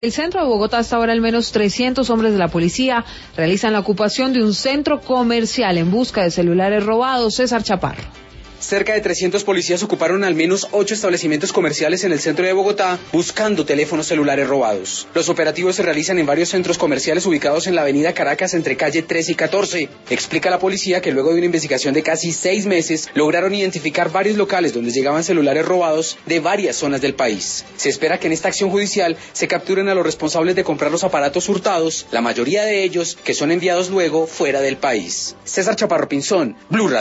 El centro de Bogotá, hasta ahora al menos 300 hombres de la policía realizan la ocupación de un centro comercial en busca de celulares robados. César Chaparro. Cerca de 300 policías ocuparon al menos 8 establecimientos comerciales en el centro de Bogotá buscando teléfonos celulares robados. Los operativos se realizan en varios centros comerciales ubicados en la avenida Caracas entre calle 13 y 14. Explica la policía que luego de una investigación de casi 6 meses lograron identificar varios locales donde llegaban celulares robados de varias zonas del país. Se espera que en esta acción judicial se capturen a los responsables de comprar los aparatos hurtados, la mayoría de ellos que son enviados luego fuera del país. César Chaparro Pinzón, Blue Radio.